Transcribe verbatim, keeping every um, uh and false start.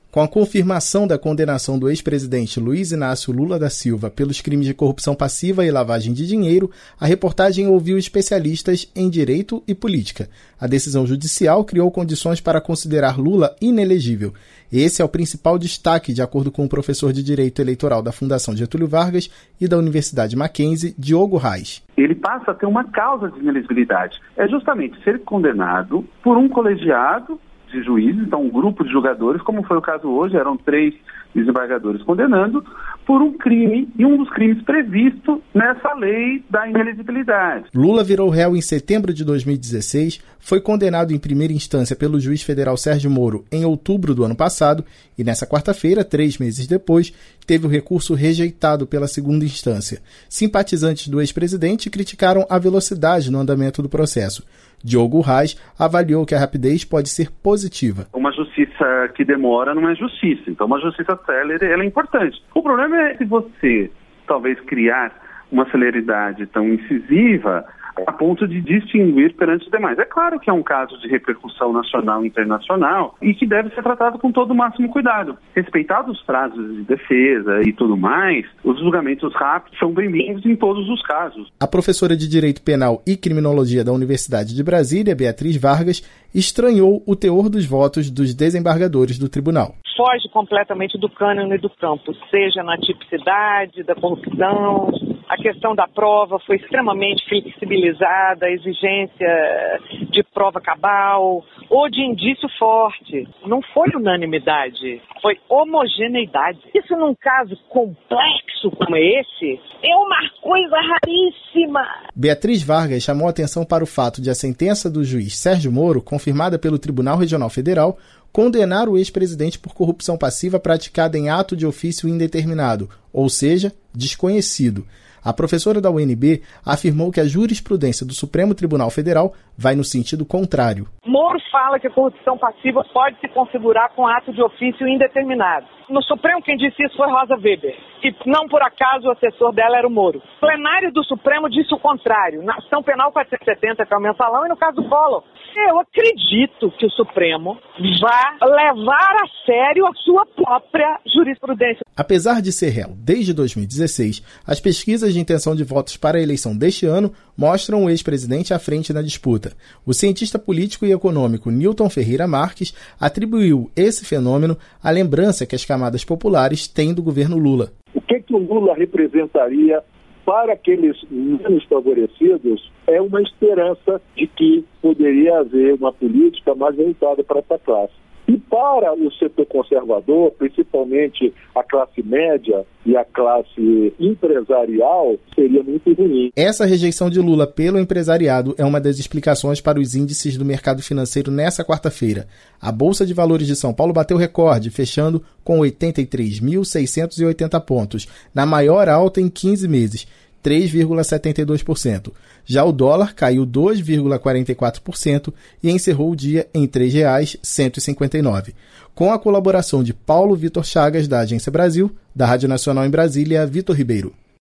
Com a confirmação da condenação do ex-presidente Luiz Inácio Lula da Silva pelos crimes de corrupção passiva e lavagem de dinheiro, a reportagem ouviu especialistas em direito e política. A decisão judicial criou condições para considerar Lula inelegível. Esse é o principal destaque, de acordo com o professor de Direito Eleitoral da Fundação Getúlio Vargas e da Universidade Mackenzie, Diogo Reis. Ele passa a ter uma causa de inelegibilidade. É justamente ser condenado por um colegiado de juízes, então um grupo de julgadores, como foi o caso hoje, eram três desembargadores condenando por um crime, e um dos crimes previsto nessa lei da inelegibilidade. Lula virou réu em setembro de dois mil e dezesseis, foi condenado em primeira instância pelo juiz federal Sérgio Moro em outubro do ano passado e nessa quarta-feira, três meses depois, teve o recurso rejeitado pela segunda instância. Simpatizantes do ex-presidente criticaram a velocidade no andamento do processo. Diogo Reis avaliou que a rapidez pode ser positiva. Uma justiça que demora não é justiça, então uma justiça célere ela é importante. O problema é se você talvez criar uma celeridade tão incisiva a ponto de distinguir perante os demais. É claro que é um caso de repercussão nacional e internacional e que deve ser tratado com todo o máximo cuidado. Respeitados os prazos de defesa e tudo mais, os julgamentos rápidos são bem-vindos em todos os casos. A professora de Direito Penal e Criminologia da Universidade de Brasília, Beatriz Vargas, estranhou o teor dos votos dos desembargadores do tribunal. Foge completamente do cânone do campo, seja na tipicidade, da corrupção. A questão da prova foi extremamente flexibilizada, a exigência de prova cabal ou de indício forte. Não foi unanimidade, foi homogeneidade. Isso num caso complexo como esse é uma coisa raríssima. Beatriz Vargas chamou a atenção para o fato de a sentença do juiz Sérgio Moro, confirmada pelo Tribunal Regional Federal, condenar o ex-presidente por corrupção passiva praticada em ato de ofício indeterminado, ou seja, desconhecido. A professora da U N B afirmou que a jurisprudência do Supremo Tribunal Federal vai no sentido contrário. Moro fala que a corrupção passiva pode se configurar com ato de ofício indeterminado. No Supremo quem disse isso foi Rosa Weber, e não por acaso o assessor dela era o Moro. O plenário do Supremo disse o contrário, na ação penal quatrocentos e setenta, que é o mensalão, e no caso do Collor. Eu acredito que o Supremo vá levar a sério a sua própria jurisprudência. Apesar de ser réu desde dois mil e dezesseis, as pesquisas de intenção de votos para a eleição deste ano mostram o ex-presidente à frente na disputa. O cientista político e econômico Newton Ferreira Marques atribuiu esse fenômeno à lembrança que as camadas populares têm do governo Lula. O que, que o Lula representaria para aqueles menos favorecidos é uma esperança de que poderia haver uma política mais voltada para essa classe. E para o setor conservador, principalmente a classe média e a classe empresarial, seria muito ruim. Essa rejeição de Lula pelo empresariado é uma das explicações para os índices do mercado financeiro nessa quarta-feira. A Bolsa de Valores de São Paulo bateu recorde, fechando com oitenta e três mil seiscentos e oitenta pontos, na maior alta em quinze meses. três vírgula setenta e dois por cento. Já o dólar caiu dois vírgula quarenta e quatro por cento e encerrou o dia em três reais e cento e cinquenta e nove centavos. Com a colaboração de Paulo Vitor Chagas, da Agência Brasil, da Rádio Nacional em Brasília, Vitor Ribeiro.